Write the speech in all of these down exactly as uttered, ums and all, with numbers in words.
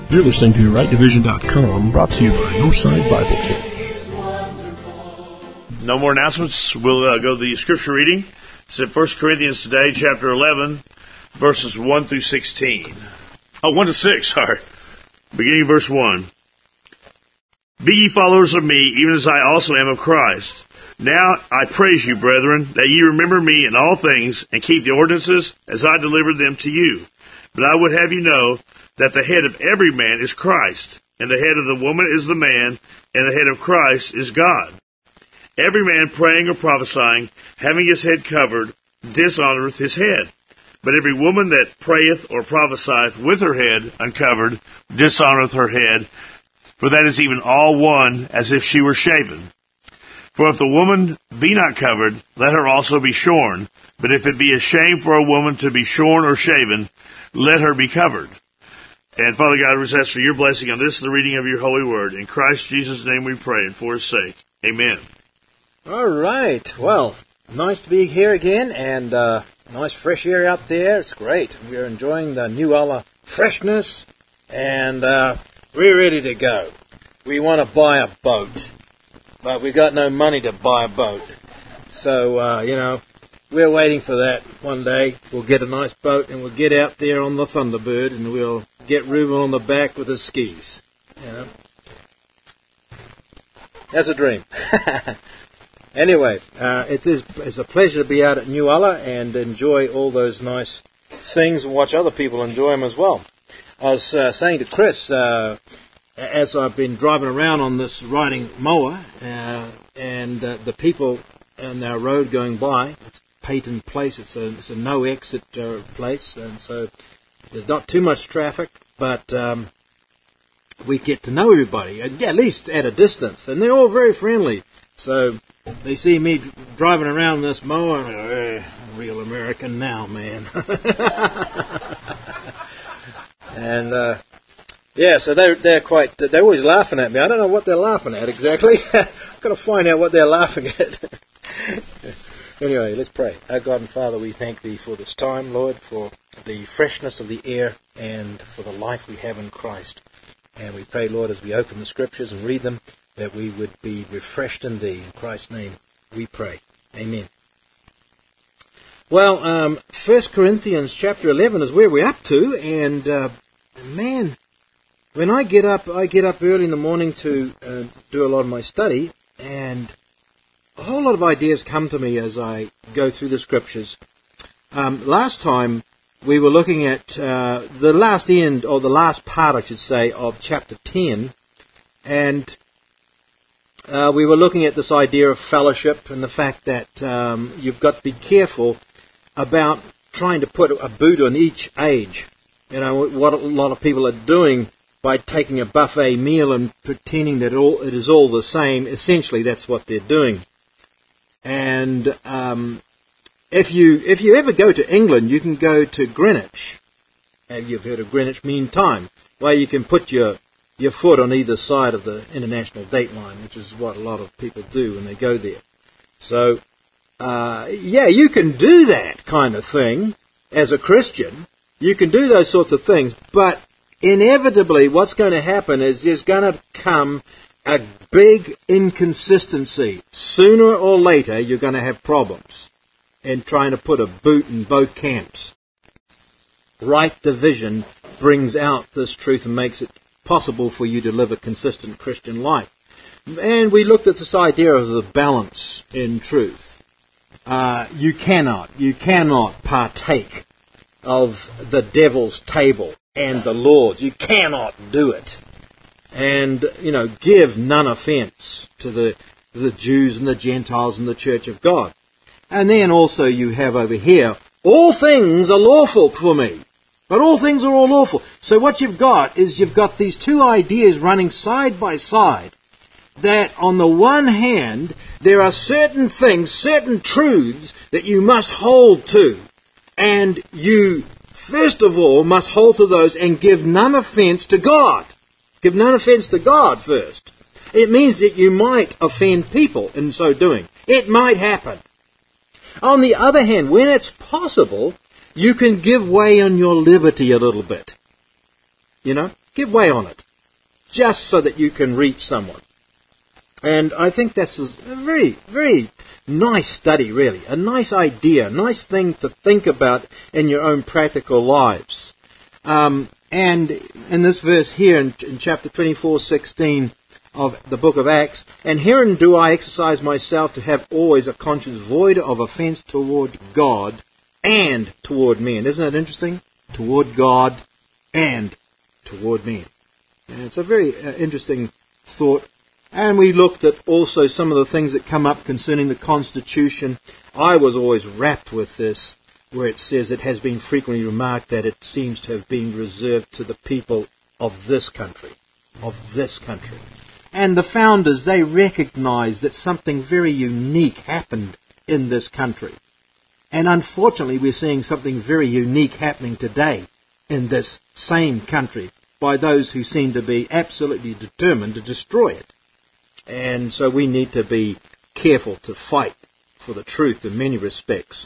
You're listening to right division dot com, brought to you by Northside Bible Church. No more announcements. We'll uh, go to the scripture reading. It's in First Corinthians today, chapter eleven, verses one through sixteen. Oh, one to six, sorry. Beginning verse one. Be ye followers of me, even as I also am of Christ. Now I praise you, brethren, that ye remember me in all things, and keep the ordinances as I delivered them to you. But I would have you know that the head of every man is Christ, and the head of the woman is the man, and the head of Christ is God. Every man praying or prophesying, having his head covered, dishonoureth his head. But every woman that prayeth or prophesieth with her head uncovered, dishonoureth her head, for that is even all one, as if she were shaven. For if the woman be not covered, let her also be shorn. But if it be a shame for a woman to be shorn or shaven, let her be covered. And Father God, we ask for your blessing on this, the reading of your holy word. In Christ Jesus' name we pray, and for his sake. Amen. All right. Well, nice to be here again, and uh, nice fresh air out there. It's great. We're enjoying the New Allah freshness, and uh, we're ready to go. We want to buy a boat, but we've got no money to buy a boat. So, uh, you know, we're waiting for that. One day we'll get a nice boat, and we'll get out there on the Thunderbird, and we'll get Reuben on the back with his skis. You know, that's a dream. Anyway, uh, it is it's a pleasure to be out at New Allah and enjoy all those nice things and watch other people enjoy them as well. I was uh, saying to Chris, uh, as I've been driving around on this riding mower, uh, and uh, the people on our road going by, it's Peyton Place, it's a, it's a no-exit uh, place, and so there's not too much traffic, but um, we get to know everybody, at least at a distance, and they're all very friendly. So they see me driving around this mower, and they go, hey, real American now, man. and, uh, yeah, so they're, they're quite, they're always laughing at me. I don't know what they're laughing at exactly. I've got to find out what they're laughing at. Anyway, let's pray. Our God and Father, we thank Thee for this time, Lord, for the freshness of the air and for the life we have in Christ. And we pray, Lord, as we open the Scriptures and read them, that we would be refreshed in Thee. In Christ's name we pray. Amen. Well, um, First Corinthians chapter eleven is where we're up to, and uh, man, when I get up, I get up early in the morning to uh, do a lot of my study, and a whole lot of ideas come to me as I go through the Scriptures. Um, last time we were looking at uh, the last end, or the last part, I should say, of chapter ten, and Uh, we were looking at this idea of fellowship and the fact that um, you've got to be careful about trying to put a boot on each age. You know, what a lot of people are doing by taking a buffet meal and pretending that it, all, it is all the same. Essentially, that's what they're doing. And um, if you if you ever go to England, you can go to Greenwich. Have you heard of Greenwich Mean Time? Where you can put your your foot on either side of the international date line, which is what a lot of people do when they go there. So, uh, yeah, you can do that kind of thing as a Christian. You can do those sorts of things, but inevitably what's going to happen is there's going to come a big inconsistency. Sooner or later, you're going to have problems in trying to put a boot in both camps. Right division brings out this truth and makes it possible for you to live a consistent Christian life. And we looked at this idea of the balance in truth. Uh, you cannot, you cannot partake of the devil's table and the Lord's. You cannot do it. And, you know, give none offense to the, the Jews and the Gentiles and the Church of God. And then also you have over here, all things are lawful for me. But all things are all lawful. So what you've got is you've got these two ideas running side by side. That on the one hand, there are certain things, certain truths that you must hold to. And you, first of all, must hold to those and give none offense to God. Give none offense to God first. It means that you might offend people in so doing. It might happen. On the other hand, when it's possible, you can give way on your liberty a little bit. You know, give way on it, just so that you can reach someone. And I think this is a very, very nice study, really. A nice idea, a nice thing to think about in your own practical lives. Um, and in this verse here, in, in chapter twenty-four, sixteen of the book of Acts, and herein do I exercise myself to have always a conscience void of offense toward God and toward men. Isn't that interesting? Toward God and toward men. And it's a very uh, interesting thought. And we looked at also some of the things that come up concerning the Constitution. I was always rapt with this, where it says it has been frequently remarked that it seems to have been reserved to the people of this country, of this country. And the founders, they recognized that something very unique happened in this country. And unfortunately, we're seeing something very unique happening today in this same country by those who seem to be absolutely determined to destroy it. And so we need to be careful to fight for the truth in many respects.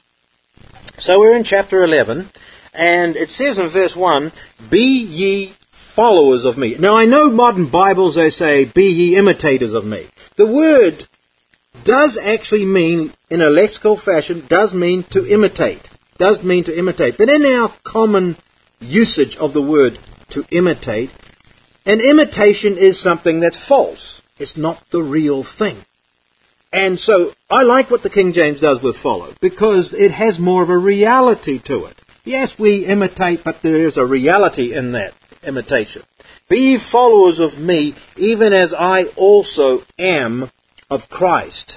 So we're in chapter eleven, and it says in verse one, be ye followers of me. Now I know modern Bibles, they say, be ye imitators of me. The word does actually mean, in a lexical fashion, does mean to imitate. Does mean to imitate. But in our common usage of the word to imitate, an imitation is something that's false. It's not the real thing. And so I like what the King James does with follow, because it has more of a reality to it. Yes, we imitate, but there is a reality in that imitation. Be ye followers of me, even as I also am of Christ.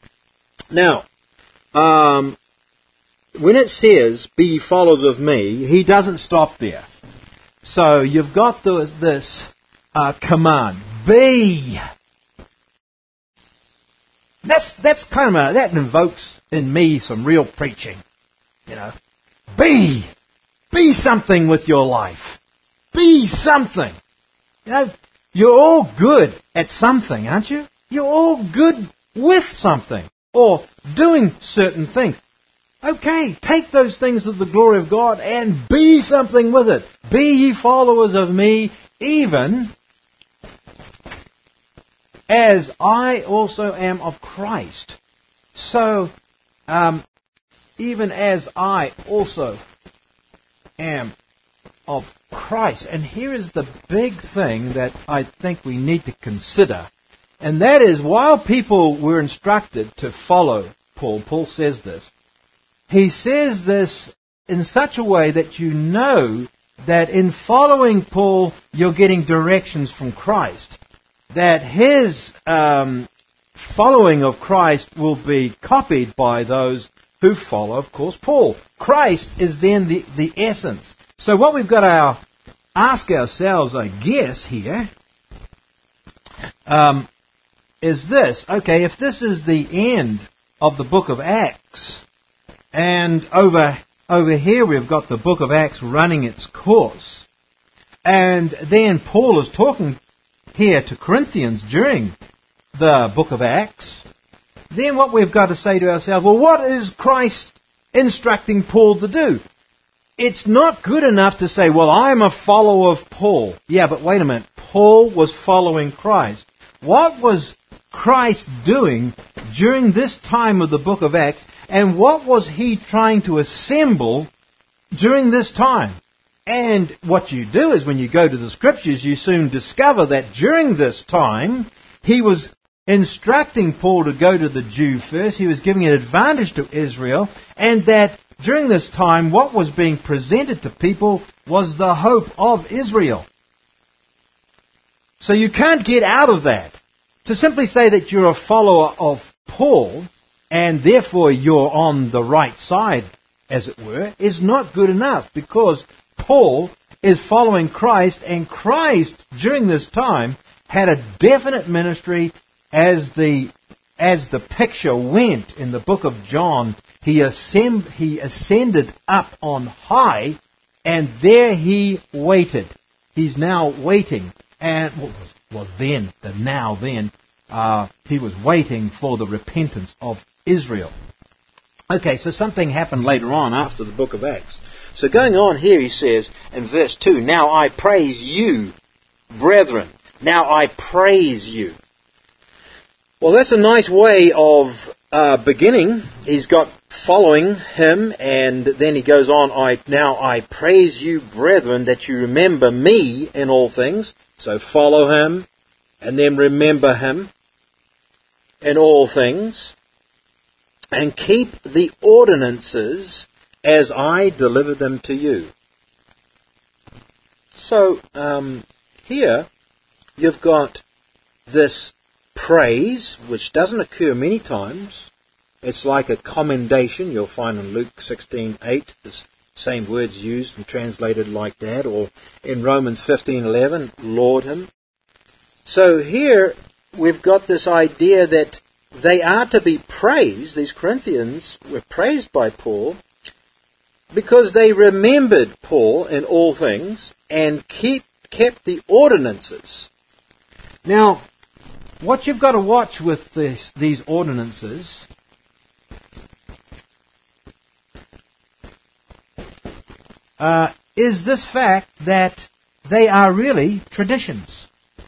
Now, um, when it says, be ye followers of me, he doesn't stop there. So you've got the, this uh, command, be. That's that's kind of a, that invokes in me some real preaching, you know. Be, be something with your life. Be something. You know, you're all good at something, aren't you? You're all good with something or doing certain things. Okay, take those things of the glory of God and be something with it. Be ye followers of me, even as I also am of Christ. So, um, even as I also am of Christ. And here is the big thing that I think we need to consider. And that is, while people were instructed to follow Paul, Paul says this, he says this in such a way that you know that in following Paul, you're getting directions from Christ. That his um, following of Christ will be copied by those who follow, of course, Paul. Christ is then the, the essence. So what we've got to ask ourselves, I guess, here, um, is this. Okay, if this is the end of the book of Acts, and over over here we've got the book of Acts running its course, and then Paul is talking here to Corinthians during the book of Acts, then what we've got to say to ourselves, well, what is Christ instructing Paul to do? It's not good enough to say, well, I'm a follower of Paul. Yeah, but wait a minute. Paul was following Christ. What was Christ doing during this time of the book of Acts, and what was he trying to assemble during this time? And what you do is when you go to the Scriptures, you soon discover that during this time, he was instructing Paul to go to the Jew first. He was giving an advantage to Israel. And that during this time, what was being presented to people was the hope of Israel. So you can't get out of that. To simply say that you're a follower of Paul, and therefore you're on the right side, as it were, is not good enough, because Paul is following Christ, and Christ, during this time, had a definite ministry as the as the picture went in the book of John. He, ascend, he ascended up on high, and there he waited. He's now waiting, and well, was, was then, the now then, uh, he was waiting for the repentance of Israel. Okay, so something happened later on after the book of Acts. So going on here, he says in verse two, now I praise you, brethren. Now I praise you. Well, that's a nice way of uh, beginning. He's got following him, and then he goes on, I now I praise you, brethren, that you remember me in all things. So follow him, and then remember him in all things, and keep the ordinances as I deliver them to you. So um, here you've got this praise, which doesn't occur many times. It's like a commendation. You'll find in Luke sixteen eight, the same words used and translated like that, or in Romans fifteen eleven, laud him. So here we've got this idea that they are to be praised. These Corinthians were praised by Paul because they remembered Paul in all things and keep, kept the ordinances. Now, what you've got to watch with this, these ordinances uh, is this fact that they are really traditions.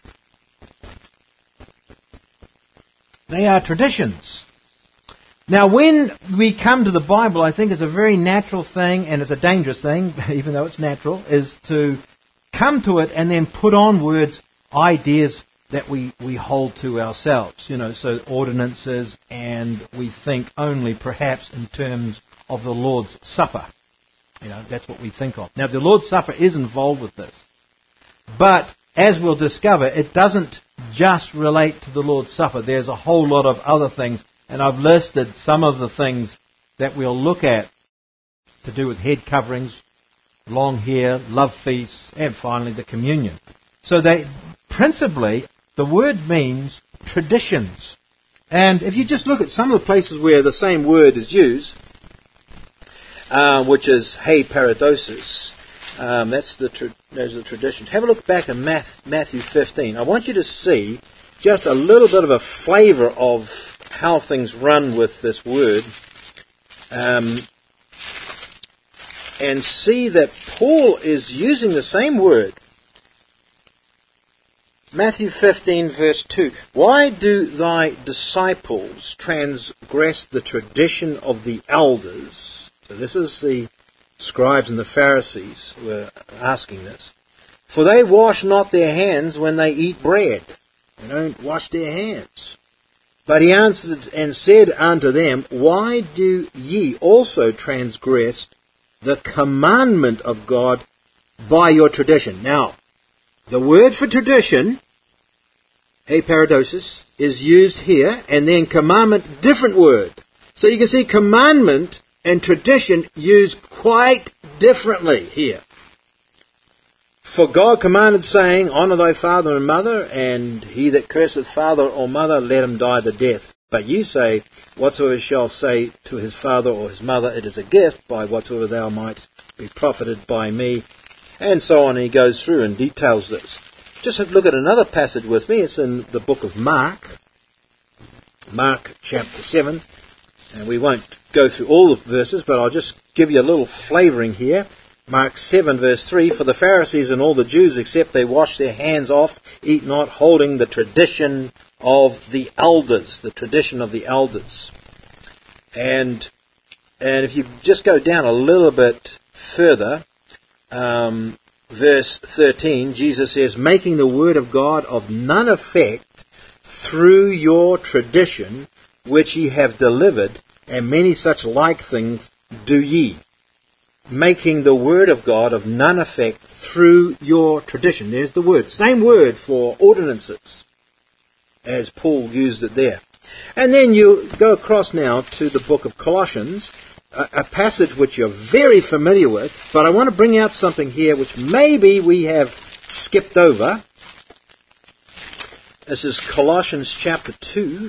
They are traditions. Now, when we come to the Bible, I think it's a very natural thing, and it's a dangerous thing, even though it's natural, is to come to it and then put on words, ideas that we, we hold to ourselves. You know, so ordinances, and we think only perhaps in terms of the Lord's Supper. You know, that's what we think of. Now, the Lord's Supper is involved with this. But, as we'll discover, it doesn't just relate to the Lord's Supper. There's a whole lot of other things, and I've listed some of the things that we'll look at to do with head coverings, long hair, love feasts, and finally the communion. So they, principally, the word means traditions. And if you just look at some of the places where the same word is used, uh, which is hey paradosis, um, that's the tra- those are the traditions. Have a look back in Matthew fifteen. I want you to see just a little bit of a flavour of how things run with this word, um, and see that Paul is using the same word. Matthew fifteen verse two. Why do thy disciples transgress the tradition of the elders? So this is the scribes and the Pharisees who are asking this. For they wash not their hands when they eat bread. They don't wash their hands. But he answered and said unto them, Why do ye also transgress the commandment of God by your tradition? Now, the word for tradition, aparadosis, is used here, and then commandment, different word. So you can see commandment and tradition used quite differently here. For God commanded, saying, Honour thy father and mother, and he that curseth father or mother, let him die the death. But ye say, Whatsoever shall say to his father or his mother, it is a gift, by whatsoever thou might be profited by me. And so on, and he goes through and details this. Just have a look at another passage with me. It's in the book of Mark, Mark chapter seven. And we won't go through all the verses, but I'll just give you a little flavouring here. Mark seven verse three, For the Pharisees and all the Jews, except they wash their hands oft, eat not, holding the tradition of the elders, the tradition of the elders. And and if you just go down a little bit further, um, verse thirteen, Jesus says, Making the word of God of none effect through your tradition, which ye have delivered, and many such like things do ye. Making the word of God of none effect through your tradition. There's the word. Same word for ordinances, as Paul used it there. And then you go across now to the book of Colossians, a, a passage which you're very familiar with, but I want to bring out something here which maybe we have skipped over. This is Colossians chapter two.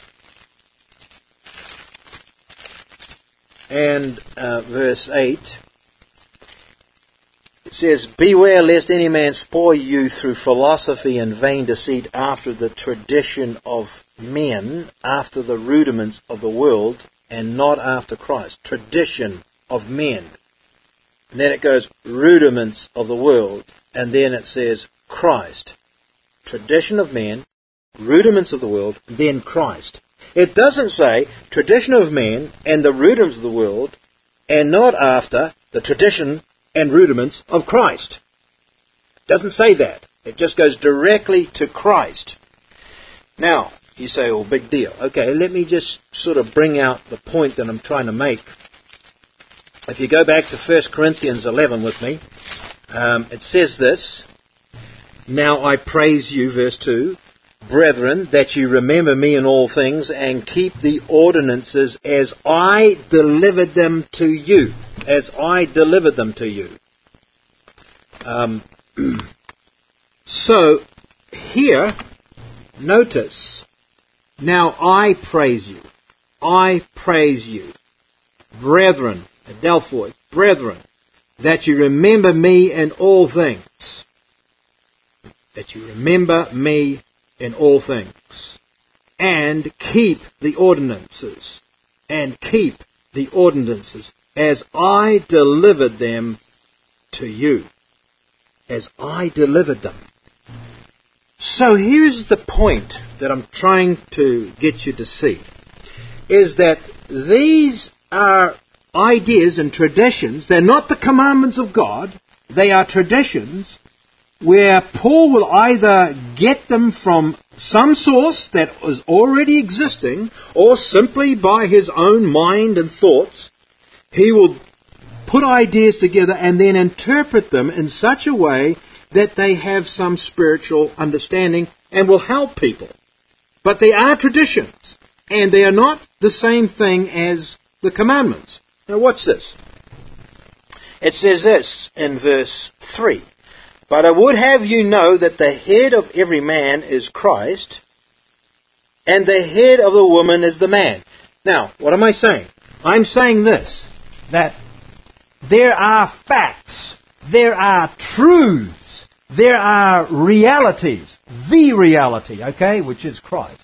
And uh, verse eight, it says, Beware lest any man spoil you through philosophy and vain deceit, after the tradition of men, after the rudiments of the world, and not after Christ. Tradition of men. And then it goes, rudiments of the world, and then it says, Christ. tradition of man, rudiments of the world, then Christ. It doesn't say tradition of man and the rudiments of the world, and not after the tradition and rudiments of Christ. It doesn't say that. It just goes directly to Christ. Now, you say, oh, big deal. Okay, let me just sort of bring out the point that I'm trying to make. If you go back to First Corinthians eleven with me, um, it says this, now I praise you, verse two, brethren, that you remember me in all things and keep the ordinances as I delivered them to you. As I delivered them to you. Um, so, here, notice, now I praise you. I praise you. Brethren, Adelphoi, brethren, that you remember me in all things. That you remember me in all things. And keep the ordinances. And keep the ordinances as I delivered them to you. As I delivered them. So here's the point that I'm trying to get you to see. Is that these are ideas and traditions. They're not the commandments of God. They are traditions where Paul will either get them from some source that is already existing, or simply by his own mind and thoughts, he will put ideas together and then interpret them in such a way that they have some spiritual understanding and will help people. But they are traditions, and they are not the same thing as the commandments. Now watch this. It says this in verse three. But I would have you know that the head of every man is Christ, and the head of the woman is the man. Now, what am I saying? I'm saying this, that there are facts, there are truths, there are realities, the reality, okay, which is Christ.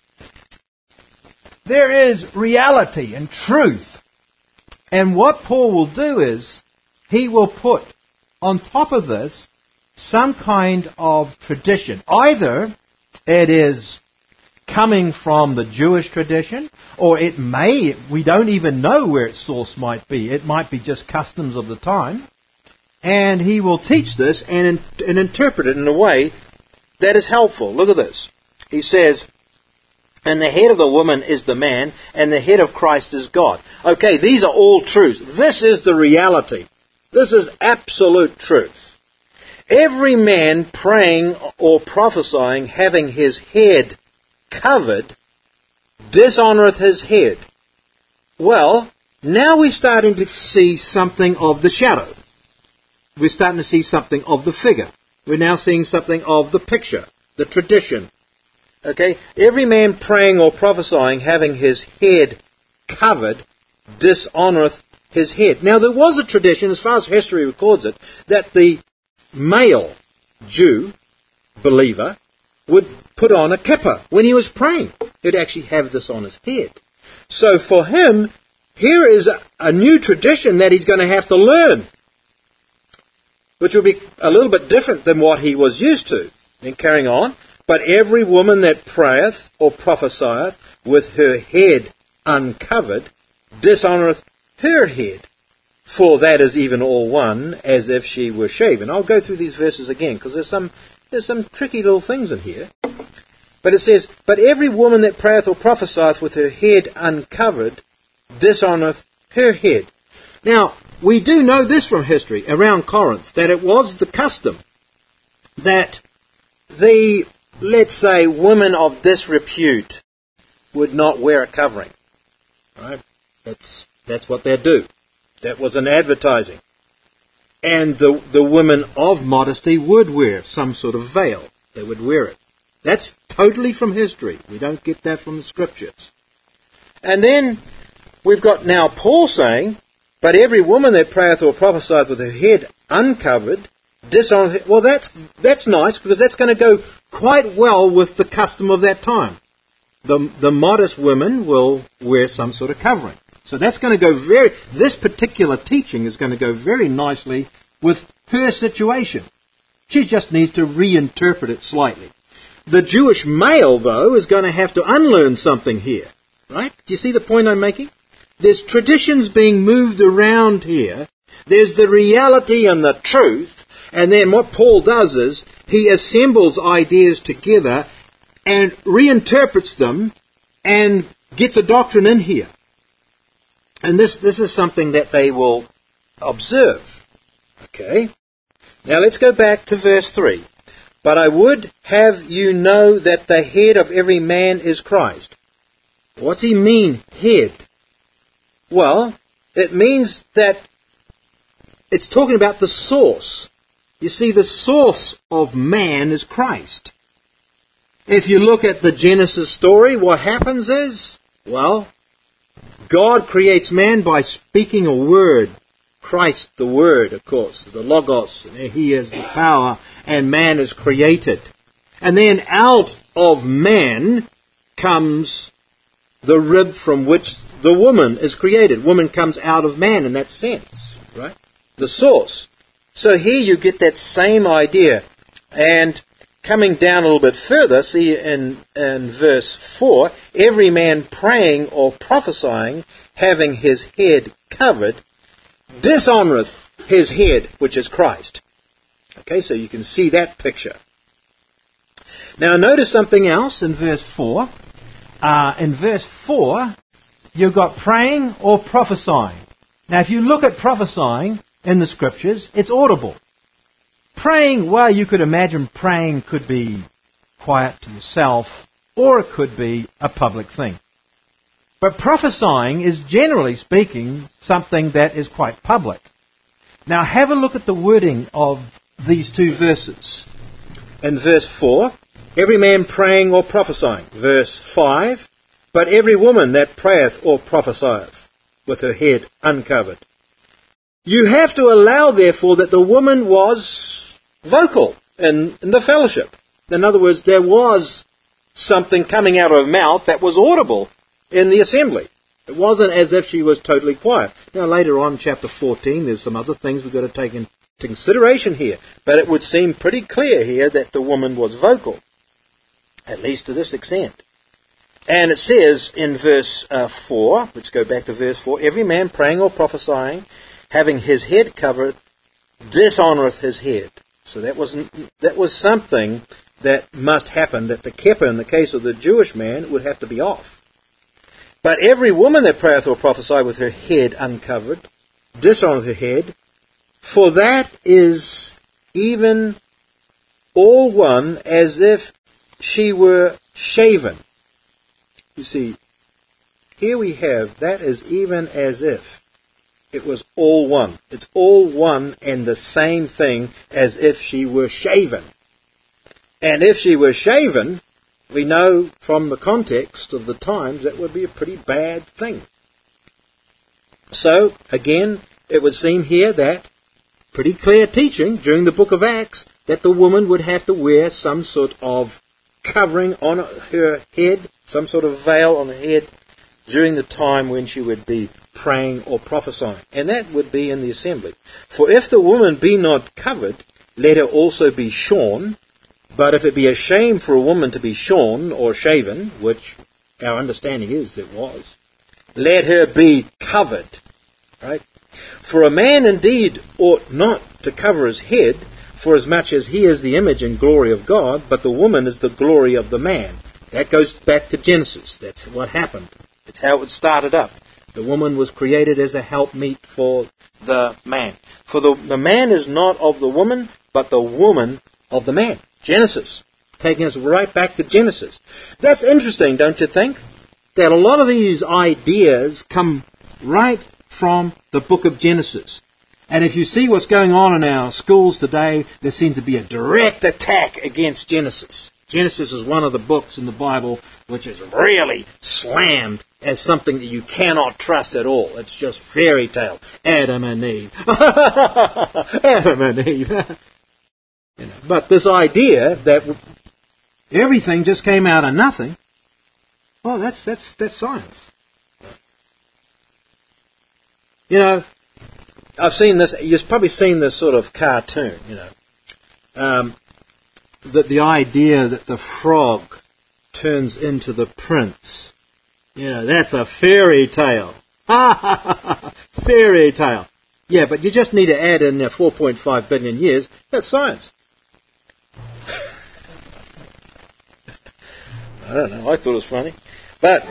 There is reality and truth. And what Paul will do is, he will put on top of this some kind of tradition. Either it is coming from the Jewish tradition, or it may, we don't even know where its source might be. It might be just customs of the time. And he will teach this and, and interpret it in a way that is helpful. Look at this. He says, and the head of the woman is the man, and the head of Christ is God. Okay, these are all truths. This is the reality. This is absolute truth. Every man praying or prophesying, having his head covered, dishonoureth his head. Well, now we're starting to see something of the shadow. We're starting to see something of the figure. We're now seeing something of the picture, the tradition. Okay? Every man praying or prophesying, having his head covered, dishonoureth his head. Now, there was a tradition, as far as history records it, that the male Jew, believer, would put on a kippah when he was praying. He'd actually have this on his head. So for him, here is a, a new tradition that he's going to have to learn, which will be a little bit different than what he was used to. Then carrying on, but every woman that prayeth or prophesieth with her head uncovered dishonoureth her head. For that is even all one, as if she were shaven. I'll go through these verses again, because there's some there's some tricky little things in here. But it says, but every woman that prayeth or prophesieth with her head uncovered dishonoureth her head. Now, we do know this from history around Corinth, that it was the custom that the, let's say, women of disrepute would not wear a covering. Right? That's that's what they'd do. That was an advertising. And the, the women of modesty would wear some sort of veil. They would wear it. That's totally from history. We don't get that from the Scriptures. And then we've got now Paul saying, but every woman that prayeth or prophesieth with her head uncovered, dishonoureth. Well, that's, that's nice, because that's going to go quite well with the custom of that time. The, the modest women will wear some sort of covering. So that's going to go very, this particular teaching is going to go very nicely with her situation. She just needs to reinterpret it slightly. The Jewish male, though, is going to have to unlearn something here. Right? Do you see the point I'm making? There's traditions being moved around here. There's the reality and the truth. And then what Paul does is he assembles ideas together and reinterprets them and gets a doctrine in here. And this, this is something that they will observe. Okay? Now let's go back to verse three. But I would have you know that the head of every man is Christ. What's he mean, head? Well, it means that it's talking about the source. You see, the source of man is Christ. If you look at the Genesis story, what happens is, well, God creates man by speaking a word. Christ, the Word, of course, is the Logos, and He is the power, and man is created. And then out of man comes the rib from which the woman is created. Woman comes out of man in that sense, right? The source. So here you get that same idea. And coming down a little bit further, see in, in verse four, every man praying or prophesying, having his head covered, dishonoureth his head, which is Christ. Okay, so you can see that picture. Now notice something else in verse four. Uh, in verse four, you've got praying or prophesying. Now if you look at prophesying in the Scriptures, it's audible. Praying, well, you could imagine praying could be quiet to yourself, or it could be a public thing. But prophesying is, generally speaking, something that is quite public. Now have a look at the wording of these two verses. In verse four, every man praying or prophesying. Verse five, but every woman that prayeth or prophesieth with her head uncovered. You have to allow, therefore, that the woman was vocal in, in the fellowship. In other words, there was something coming out of her mouth that was audible in the assembly. It wasn't as if she was totally quiet. Now, later on, chapter fourteen, there's some other things we've got to take into consideration here. But it would seem pretty clear here that the woman was vocal, at least to this extent. And it says in verse uh, four, let's go back to verse four, every man praying or prophesying, having his head covered, dishonoureth his head. So that was that was something that must happen, that the keppah, in the case of the Jewish man, would have to be off. But every woman that prayeth or prophesieth with her head uncovered, dishonoureth her head, for that is even all one as if she were shaven. You see, here we have, that is even as if it was all one. It's all one and the same thing as if she were shaven. And if she were shaven, we know from the context of the times that would be a pretty bad thing. So, again, it would seem here that pretty clear teaching during the book of Acts that the woman would have to wear some sort of covering on her head, some sort of veil on her head during the time when she would be praying or prophesying. And that would be in the assembly. For if the woman be not covered, let her also be shorn. But if it be a shame for a woman to be shorn or shaven, which our understanding is it was, let her be covered. Right? For a man indeed ought not to cover his head, for as much as he is the image and glory of God, but the woman is the glory of the man. That goes back to Genesis. That's what happened. It's how it started up. The woman was created as a helpmeet for the man. For the, the man is not of the woman, but the woman of the man. Genesis. Taking us right back to Genesis. That's interesting, don't you think? That a lot of these ideas come right from the book of Genesis. And if you see what's going on in our schools today, there seems to be a direct attack against Genesis. Genesis is one of the books in the Bible which is really slammed as something that you cannot trust at all. It's just fairy tale. Adam and Eve. Adam and Eve. You know, but this idea that everything just came out of nothing, well, that's that's that's science. You know, I've seen this. You've probably seen this sort of cartoon. You know, um, that the idea that the frog turns into the prince, you know, that's a fairy tale. Fairy tale. Yeah, but you just need to add in there four point five billion years. That's science. I don't know. I thought it was funny. But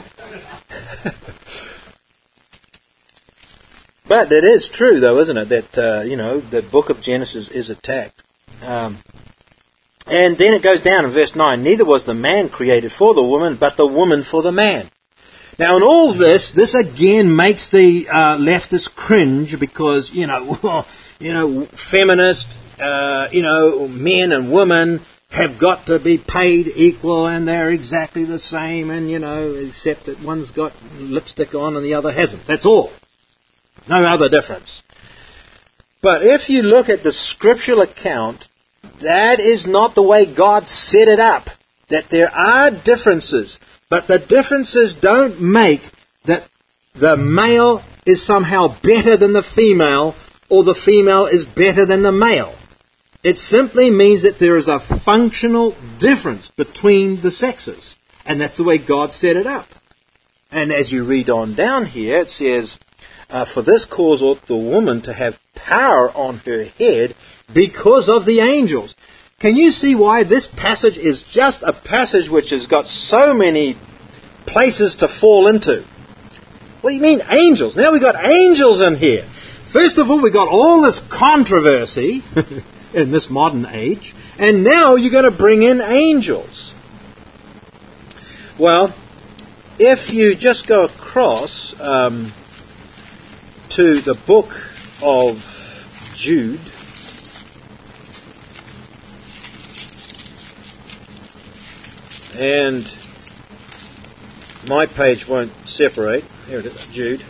but it is true, though, isn't it, that, uh, you know, the book of Genesis is attacked. Um, and then it goes down in verse nine. Neither was the man created for the woman, but the woman for the man. Now, in all this, this again makes the uh, leftists cringe because, you know, you know, feminists, uh, you know, men and women have got to be paid equal and they're exactly the same, and, you know, except that one's got lipstick on and the other hasn't. That's all. No other difference. But if you look at the scriptural account, that is not the way God set it up. That there are differences, but the differences don't make that the male is somehow better than the female or the female is better than the male. It simply means that there is a functional difference between the sexes. And that's the way God set it up. And as you read on down here, it says, uh, for this cause ought the woman to have power on her head because of the angels. Can you see why this passage is just a passage which has got so many places to fall into? What do you mean angels? Now we've got angels in here. First of all, we've got all this controversy in this modern age, and now you're going to bring in angels. Well, if you just go across um, to the book of Jude, and my page won't separate. Here it is, Jude.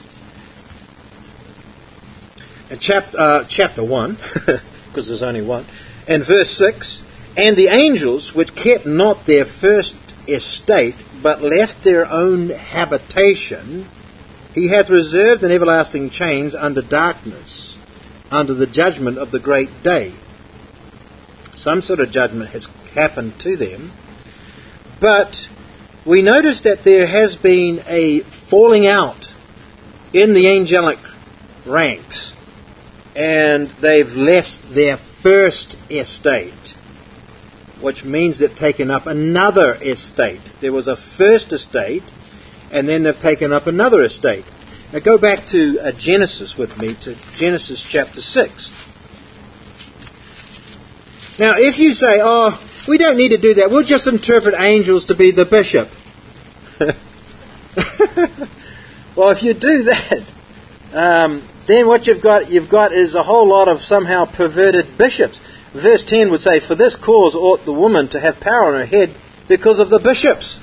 And chap, uh, chapter one, because there's only one. And verse six, and the angels which kept not their first estate, but left their own habitation, he hath reserved in everlasting chains under darkness, under the judgment of the great day. Some sort of judgment has happened to them. But we notice that there has been a falling out in the angelic ranks, and they've left their first estate, which means they've taken up another estate. There was a first estate, and then they've taken up another estate. Now go back to uh, Genesis with me, to Genesis chapter six. Now if you say, oh, we don't need to do that, we'll just interpret angels to be the bishop. Well, if you do that, um, then what you've got you've got is a whole lot of somehow perverted bishops. Verse ten would say, for this cause ought the woman to have power on her head because of the bishops.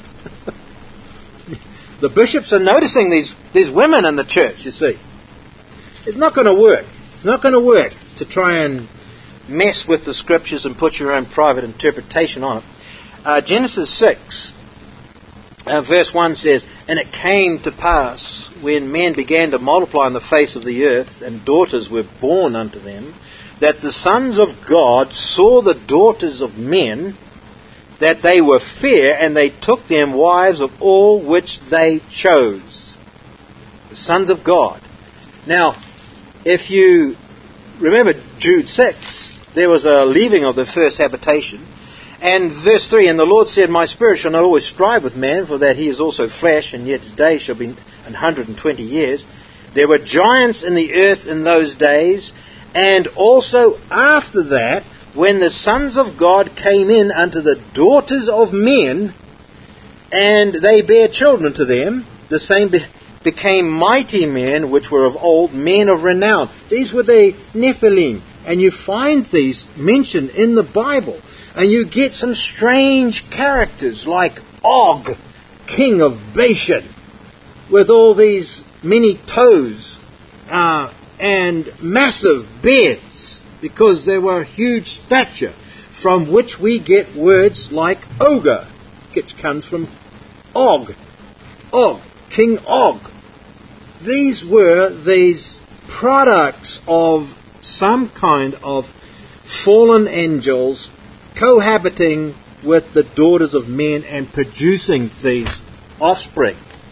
The bishops are noticing these, these women in the church, you see. It's not going to work. It's not going to work to try and mess with the scriptures and put your own private interpretation on it. Uh, Genesis six, uh, verse one says, and it came to pass when men began to multiply on the face of the earth, and daughters were born unto them, that the sons of God saw the daughters of men, that they were fair, and they took them wives of all which they chose. The sons of God. Now, if you remember Jude six, there was a leaving of the first habitation. And verse three, and the Lord said, my spirit shall not always strive with man, for that he is also flesh, and yet his days shall be an hundred and twenty years. There were giants in the earth in those days, and also after that, when the sons of God came in unto the daughters of men, and they bare children to them, the same be- became mighty men, which were of old, men of renown. These were the Nephilim. And you find these mentioned in the Bible. And you get some strange characters like Og, king of Bashan, with all these many toes uh, and massive beards, because they were huge stature, from which we get words like ogre, which comes from Og. Og, King Og. These were these products of some kind of fallen angels cohabiting with the daughters of men and producing these offspring.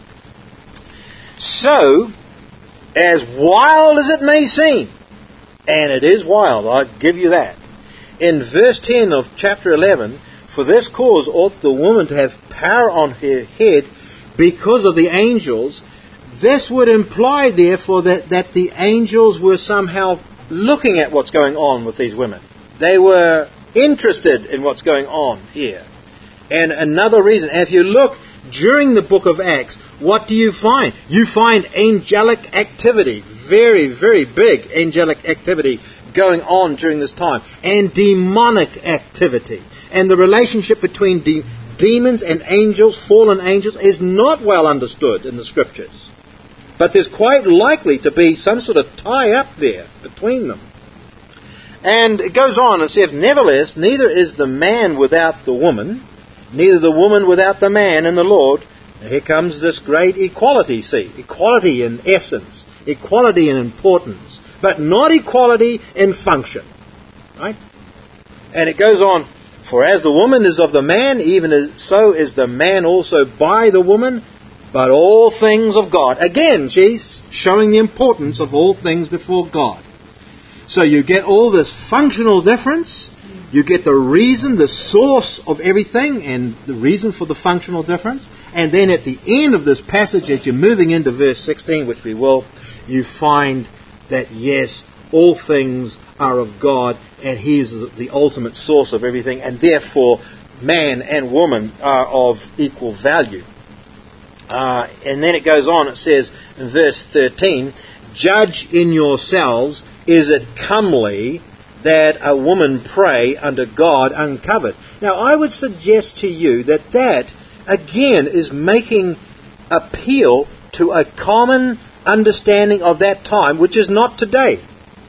So, as wild as it may seem, and it is wild, I'll give you that, in verse ten of chapter eleven, for this cause ought the woman to have power on her head because of the angels. This would imply, therefore, that, that the angels were somehow looking at what's going on with these women. They were interested in what's going on here. And another reason, if you look during the book of Acts, what do you find? You find angelic activity, very, very big angelic activity going on during this time, and demonic activity. And the relationship between de- demons and angels, fallen angels, is not well understood in the Scriptures. But there's quite likely to be some sort of tie-up there between them. And it goes on and says, nevertheless, neither is the man without the woman, neither the woman without the man in the Lord. Now here comes this great equality, see. Equality in essence, equality in importance, but not equality in function. Right? And it goes on, for as the woman is of the man, even as so is the man also by the woman, but all things of God. Again, she's showing the importance of all things before God. So you get all this functional difference, you get the reason, the source of everything, and the reason for the functional difference. And then at the end of this passage, as you're moving into verse sixteen, which we will, you find that yes, all things are of God, and He is the ultimate source of everything, and therefore man and woman are of equal value. Uh, and then it goes on, it says in verse thirteen, judge in yourselves, is it comely that a woman pray unto God uncovered? Now I would suggest to you that that, again, is making appeal to a common understanding of that time, which is not today.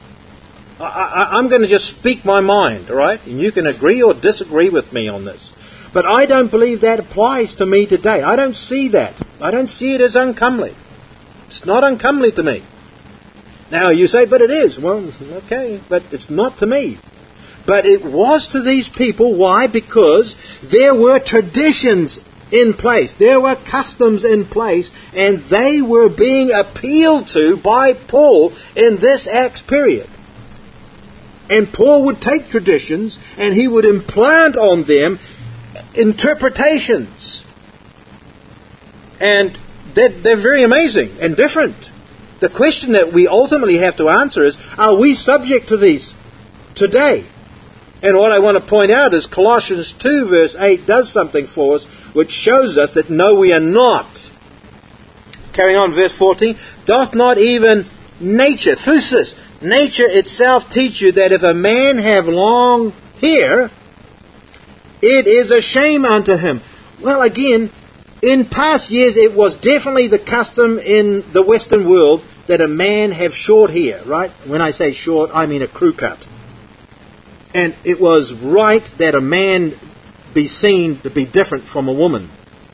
I, I, I'm going to just speak my mind, all right? And you can agree or disagree with me on this. But I don't believe that applies to me today. I don't see that. I don't see it as uncomely. It's not uncomely to me. Now you say, but it is. Well, okay, but it's not to me. But it was to these people. Why? Because there were traditions in place. There were customs in place, and they were being appealed to by Paul in this Acts period. And Paul would take traditions and he would implant on them interpretations. And they're, they're very amazing and different. The question that we ultimately have to answer is, are we subject to these today? And what I want to point out is Colossians two verse eight does something for us which shows us that no, we are not. Carrying on, verse fourteen, doth not even nature, thusis, nature itself teach you that if a man have long hair, it is a shame unto him. Well, again, in past years it was definitely the custom in the Western world that a man have short hair, right? When I say short, I mean a crew cut. And it was right that a man be seen to be different from a woman.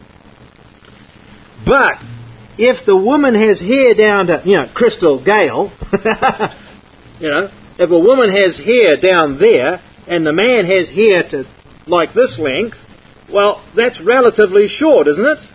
But if the woman has hair down to, you know, Crystal Gale, you know, if a woman has hair down there and the man has hair to like this length, well, that's relatively short, isn't it?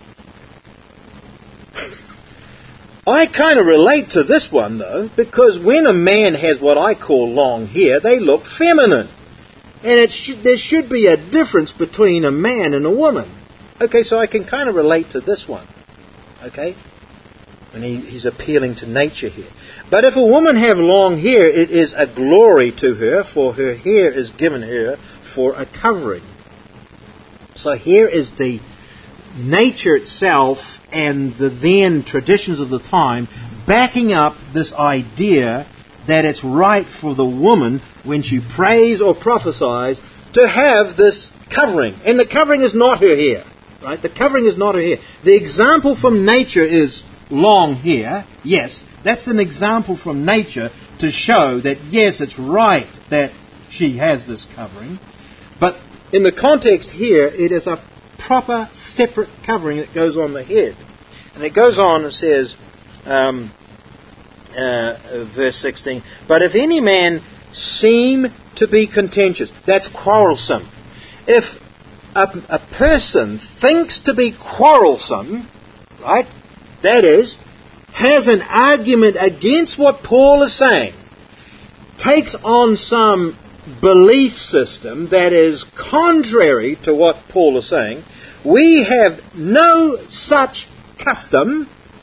I kind of relate to this one, though, because when a man has what I call long hair, they look feminine. And it should, there should be a difference between a man and a woman. Okay, so I can kind of relate to this one. Okay? And he, he's appealing to nature here. But if a woman have long hair, it is a glory to her, for her hair is given her for a covering. So here is the nature itself and the then traditions of the time backing up this idea that it's right for the woman, when she prays or prophesies, to have this covering. And the covering is not her hair. Right? The covering is not her hair. The example from nature is long hair. Yes, that's an example from nature to show that, yes, it's right that she has this covering. But in the context here, it is a proper, separate covering that goes on the head. And it goes on and says, um, uh, verse sixteen, but if any man seem to be contentious, that's quarrelsome. if a, a person thinks to be quarrelsome, right, that is, has an argument against what Paul is saying, takes on some belief system that is contrary to what Paul is saying, we have no such custom.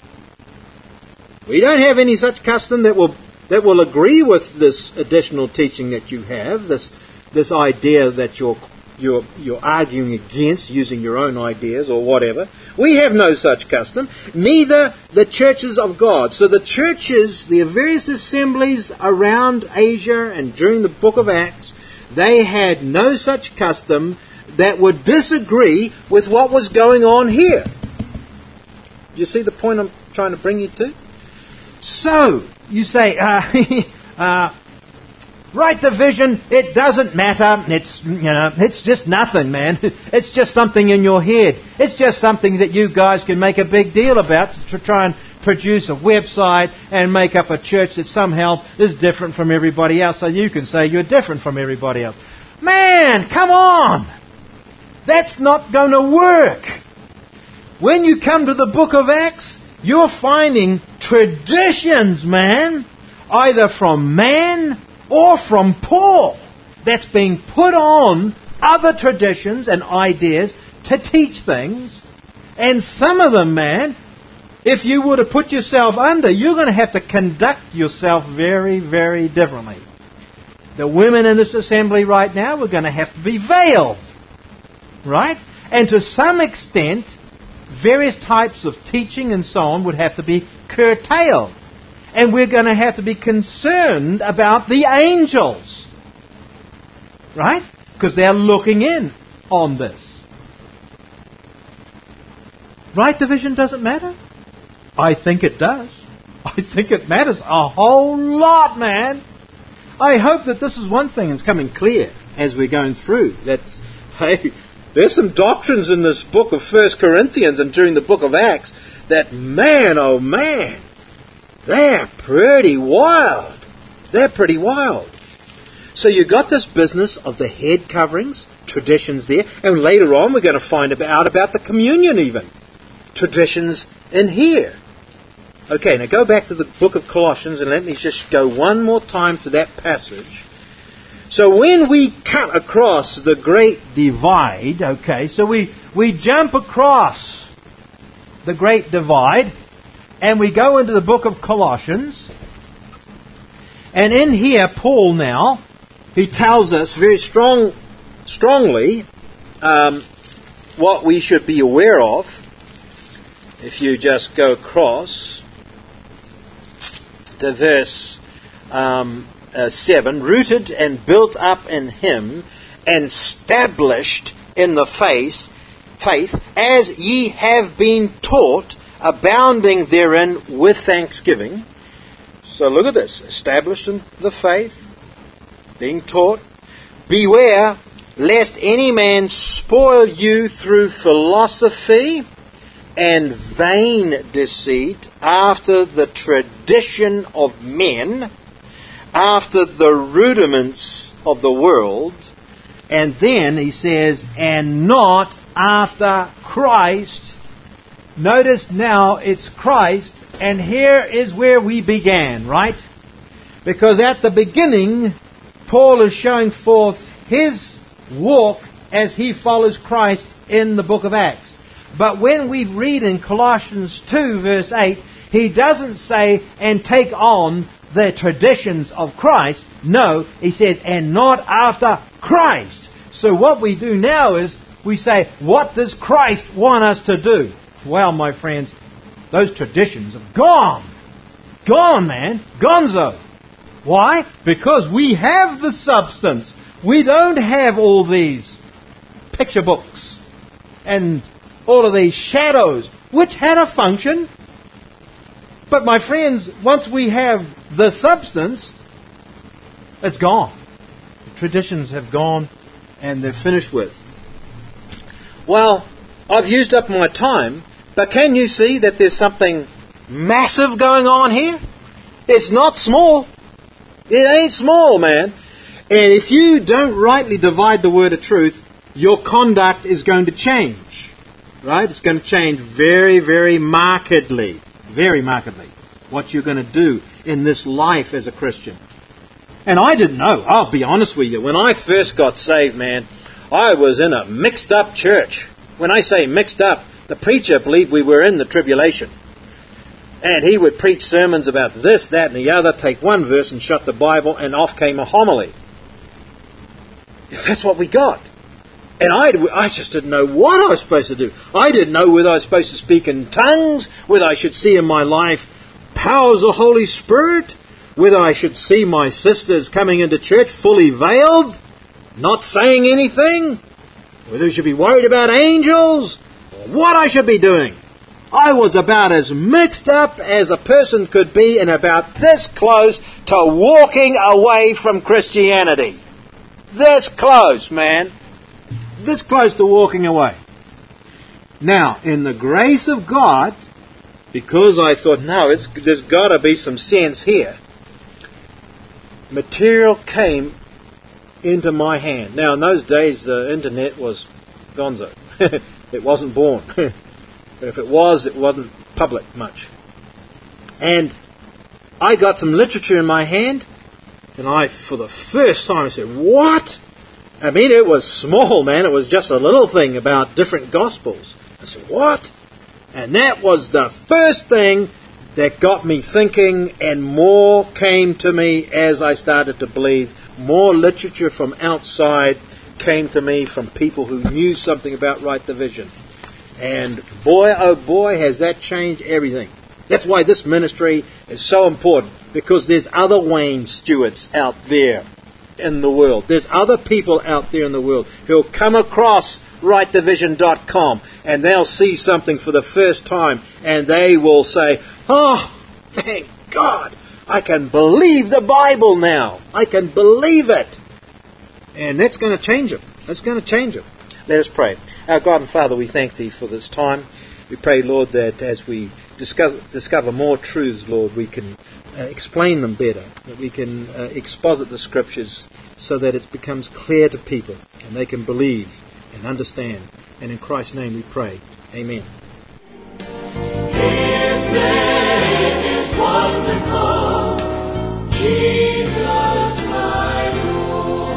We don't have any such custom that will that will agree with this additional teaching that you have, this this idea that you're you're you're arguing against using your own ideas or whatever. We have no such custom, neither the churches of God. So the churches, the various assemblies around Asia and during the book of Acts, they had no such custom that would disagree with what was going on here. Do you see the point I'm trying to bring you to? So, you say, uh, uh, right division, it doesn't matter. It's, you know, it's just nothing, man. It's just something in your head. It's just something that you guys can make a big deal about to try and produce a website and make up a church that somehow is different from everybody else, so you can say you're different from everybody else. Man, come on! That's not going to work. When you come to the book of Acts, you're finding traditions, man, either from man or from Paul, that's being put on other traditions and ideas to teach things. And some of them, man, if you were to put yourself under, you're going to have to conduct yourself very, very differently. The women in this assembly right now are going to have to be veiled, right? And to some extent, various types of teaching and so on would have to be curtailed. And we're going to have to be concerned about the angels, right? Because they're looking in on this. Right division doesn't matter? I think it does. I think it matters a whole lot, man. I hope that this is one thing that's coming clear as we're going through. That's, hey, there's some doctrines in this book of First Corinthians and during the book of Acts that, man, oh man, they're pretty wild. They're pretty wild. So you got this business of the head coverings, traditions there, and later on we're going to find out about the communion even. Traditions in here. Okay, now go back to the book of Colossians and let me just go one more time to that passage. So when we cut across the great divide, okay, so we, we jump across the great divide and we go into the book of Colossians. And in here, Paul now, he tells us very strong, strongly um, what we should be aware of. If you just go across to verse um, uh, seven, rooted and built up in him, and established in the faith, faith, as ye have been taught, abounding therein with thanksgiving. So look at this, established in the faith, being taught. Beware lest any man spoil you through philosophy and vain deceit, after the tradition of men, after the rudiments of the world. And then he says, and not after Christ. Notice now it's Christ, and here is where we began, right? Because at the beginning, Paul is showing forth his walk as he follows Christ in the book of Acts. But when we read in Colossians two verse eight, he doesn't say, and take on the traditions of Christ. No, he says, and not after Christ. So what we do now is, we say, what does Christ want us to do? Well, my friends, those traditions are gone. Gone, man. Gonzo. Why? Because we have the substance. We don't have all these picture books and all of these shadows, which had a function. But my friends, once we have the substance, it's gone. The traditions have gone and they're finished with. Well, I've used up my time, but can you see that there's something massive going on here? It's not small. It ain't small, man. And if you don't rightly divide the word of truth, your conduct is going to change. Right? It's going to change very, very markedly. Very markedly. What you're going to do in this life as a Christian. And I didn't know. I'll be honest with you. When I first got saved, man, I was in a mixed up church. When I say mixed up, the preacher believed we were in the tribulation. And he would preach sermons about this, that, and the other, take one verse and shut the Bible, and off came a homily. That's what we got. And I, I just didn't know what I was supposed to do. I didn't know whether I was supposed to speak in tongues, whether I should see in my life powers of the Holy Spirit, whether I should see my sisters coming into church fully veiled, not saying anything, whether I should be worried about angels, or what I should be doing. I was about as mixed up as a person could be and about this close to walking away from Christianity. This close, man. This close to walking away. Now, in the grace of God, because I thought, no, it's, there's got to be some sense here, material came into my hand. Now, in those days, the internet was gonzo. It wasn't born. If it was, it wasn't public much. And I got some literature in my hand, and I, for the first time, I said, what? I mean, it was small, man. It was just a little thing about different Gospels. I said, what? And that was the first thing that got me thinking, and more came to me as I started to believe. More literature from outside came to me from people who knew something about right division. And boy, oh boy, has that changed everything. That's why this ministry is so important, because there's other Wayne Stewarts out there in the world. There's other people out there in the world who'll come across right division dot com and they'll see something for the first time and they will say, oh, thank God, I can believe the Bible now. I can believe it. And that's going to change them. That's going to change them. Let us pray. Our God and Father, we thank Thee for this time. We pray, Lord, that as we discuss, discover more truths, Lord, we can uh, explain them better, that we can uh, exposit the Scriptures so that it becomes clear to people and they can believe and understand. And in Christ's name we pray. Amen. His name is wonderful, Jesus my Lord.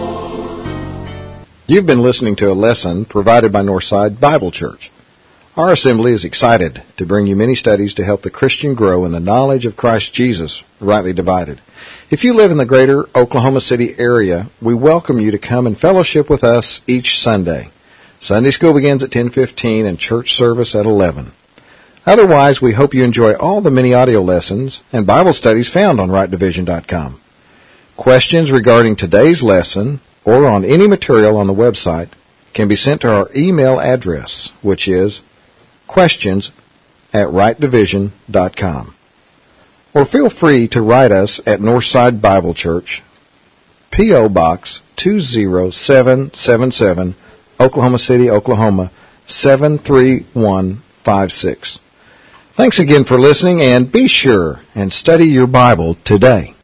You've been listening to a lesson provided by Northside Bible Church. Our assembly is excited to bring you many studies to help the Christian grow in the knowledge of Christ Jesus, rightly divided. If you live in the greater Oklahoma City area, we welcome you to come and fellowship with us each Sunday. Sunday school begins at ten fifteen and church service at eleven. Otherwise, we hope you enjoy all the many audio lessons and Bible studies found on right division dot com. Questions regarding today's lesson or on any material on the website can be sent to our email address, which is questions at right division dot com. Or feel free to write us at Northside Bible Church, P O. Box two zero seven seven seven, Oklahoma City, Oklahoma seven three one five six. Thanks again for listening, and be sure and study your Bible today.